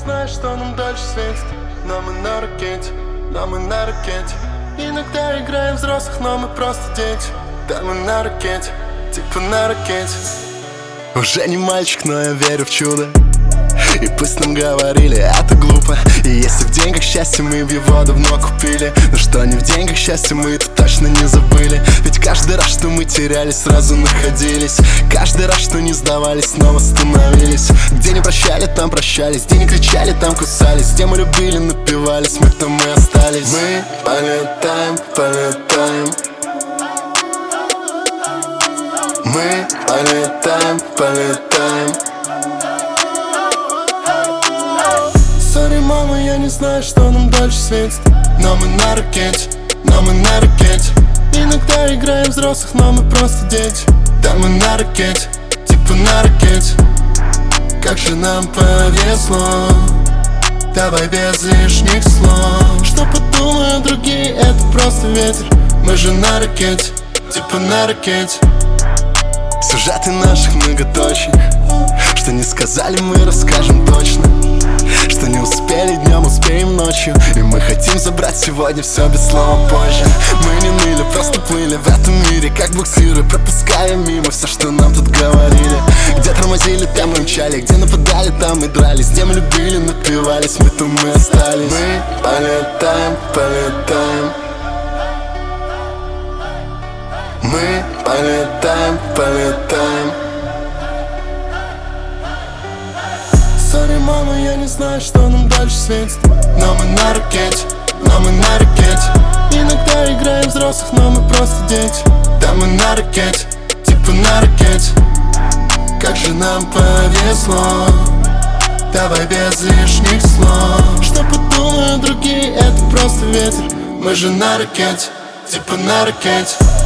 знаю, что нам дальше светит, но мы на ракете, но мы на ракете. Иногда играем взрослых, но мы просто дети. Да, мы на ракете, типа на ракете. Уже не мальчик, но я верю в чудо. И пусть нам говорили, это глупо. И если в деньгах счастье, мы в его давно купили. Но что не в деньгах счастье, мы это точно не забыли. Ведь каждый раз, что мы терялись, сразу находились. Каждый раз, что не сдавались, снова становились. Где не прощали, там прощались. Где не кричали, там кусались. Где мы любили, напивались, мы там и остались. Мы полетаем, полетаем. Мы полетаем, полетаем. Сори, мама, я не знаю, что нам дальше светит, но мы на ракете, но мы на ракете. Иногда играем взрослых, но мы просто дети. Да, мы на ракете, типа на ракете. Как же нам повезло, давай без лишних слов. Что подумают другие, это просто ветер. Мы же на ракете, типа на ракете. Сюжеты наших многоточий, что не сказали, мы расскажем точно. Что не успели днем, успеем ночью. И мы хотим забрать сегодня все без слова позже. Мы не ныли, просто плыли в этом мире, как буксиры, пропуская мимо все, что нам тут говорили. Где тормозили, там мы мчали, где нападали, там мы дрались. Где мы любили, напивались, мы там и остались. Мы полетаем, полетаем. Мы полетаем, полетаем. Сори, мама, я не знаю, что нам дальше светит, но мы на ракете, но мы на ракете. Иногда играем взрослых, но мы просто дети. Да, мы на ракете, типа на ракете. Как же нам повезло, давай без лишних слов. Что подумают другие, это просто ветер. Мы же на ракете, типа на ракете.